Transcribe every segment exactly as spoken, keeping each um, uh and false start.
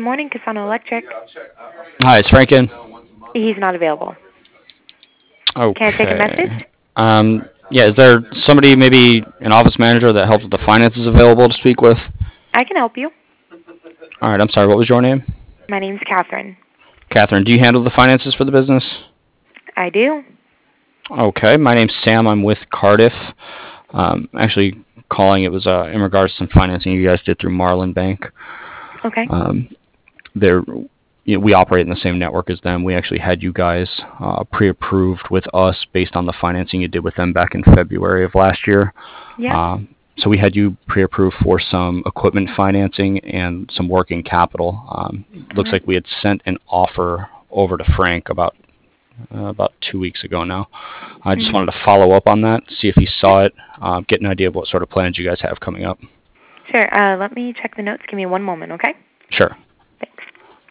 Good morning, Cassano Electric. Hi, it's Franken. He's not available. Can I take a message? Okay. Um, yeah, is there somebody, maybe an office manager that helps with the finances available to speak with? I can help you. All right, I'm sorry, what was your name? My name's Catherine. Catherine, do you handle the finances for the business? I do. Okay, my name's Sam. I'm with Cardiff. Um, actually, calling it was uh, in regards to some financing you guys did through Marlin Bank. Okay. Um, they're you know, we operate in the same network as them. We actually had you guys uh, pre-approved with us based on the financing you did with them back in February of last year. Yep. Um, so we had you pre-approved for some equipment financing and some working capital. Um, looks Mhm. like we had sent an offer over to Frank about uh, about two weeks ago now. I just Mhm. wanted to follow up on that, see if he Yeah. saw it, uh, get an idea of what sort of plans you guys have coming up. Sure. Uh, let me check the notes. Give me one moment, okay? Sure. Thanks.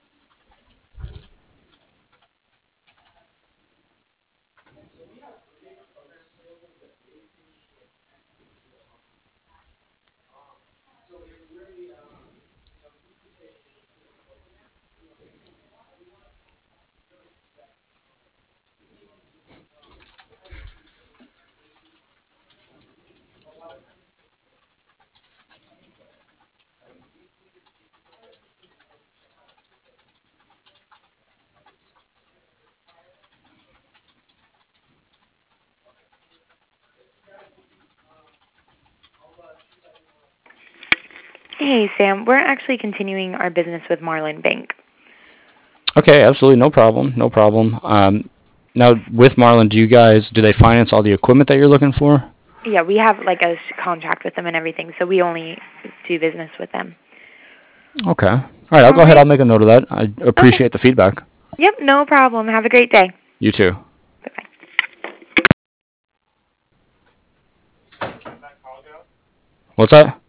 Hey, Sam. We're actually continuing our business with Marlin Bank. Okay, absolutely, no problem, no problem. Um, now, with Marlin, do you guys do they finance all the equipment that you're looking for? Yeah, we have like a contract with them and everything, so we only do business with them. Okay. All right, I'll All go ahead. right. I'll make a note of that. I Okay. appreciate the feedback. Yep, no problem. Have a great day. You too. Bye-bye. What's that?